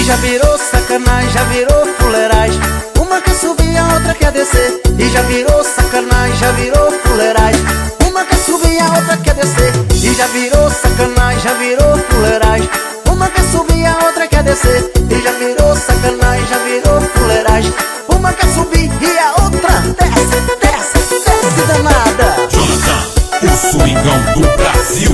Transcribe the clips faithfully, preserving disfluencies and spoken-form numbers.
já virou sacanagem, já virou fuleiragem. Uma quer subir, a outra quer descer. E já virou sacanagem, já virou fuleiragem. Uma quer subir, a outra quer descer. E já virou sacanagem, já virou fuleiragem. Uma quer subir, a outra quer descer. E já virou sacanagem, já virou fuleiragem. Uma quer subir e a outra desce, desce, desce danada. Jonathan, o swingão do Brasil.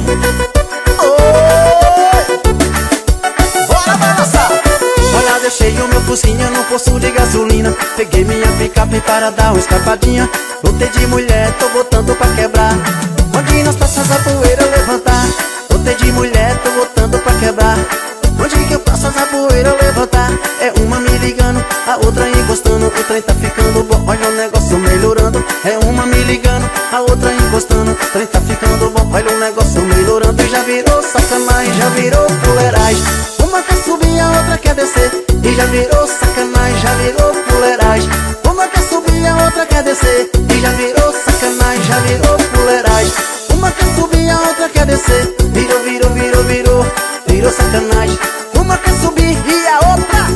Deixei o meu fusquinha no posto de gasolina. Peguei minha picape para dar uma escapadinha. Lotei de mulher, tô botando pra quebrar. Onde nas praças a poeira levantar. Lotei de mulher, tô botando pra quebrar. Onde que eu passo a poeira levantar. É uma me ligando, a outra encostando. O trem tá ficando bom, olha o negócio melhorando. É uma me ligando, a outra encostando. O trem tá ficando bom, olha o negócio melhorando. E já virou sacanagem, já virou fuleiragem. Uma quer subir, a outra quer descer. E já virou sacanagem, já virou fuleiragem. Uma quer subir, a outra quer descer. E já virou sacanagem, já virou fuleiragem. Uma quer subir, a outra quer descer. Virou, virou, virou, virou, virou sacanagem. Uma quer subir e a outra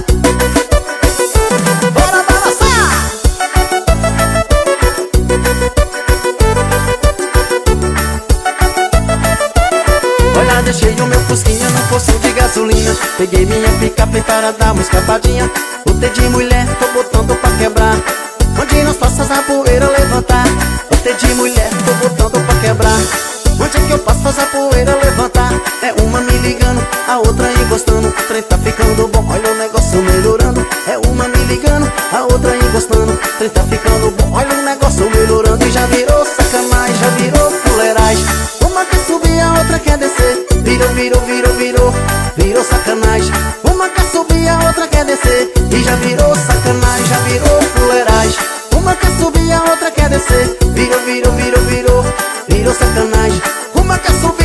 bora balançar. Olha, deixei o meu fusquinha no posto de gasolina. Peguei minha picape para dar uma escapadinha. Lotei de mulher, tô botando pra quebrar. Onde nas praças a poeira levantar. Lotei de mulher, tô botando pra quebrar. Onde é que eu passo faz a poeira levantar. É uma me ligando, a outra encostando. O trem tá ficando bom, olha o negócio melhorando. É uma me ligando, a outra encostando. O trem tá ficando bom, olha o negócio melhorando. E já virou sacanagem, já virou fuleiragem. Uma quer subir, a outra quer descer. Virou, virou, virou, virou, virou sacanagem. Uma quer subir, a outra quer descer. E já virou sacanagem, já virou fuleiragem. Uma quer subir, a outra quer descer. Virou, virou, virou, virou, virou sacanagem. Uma quer subir.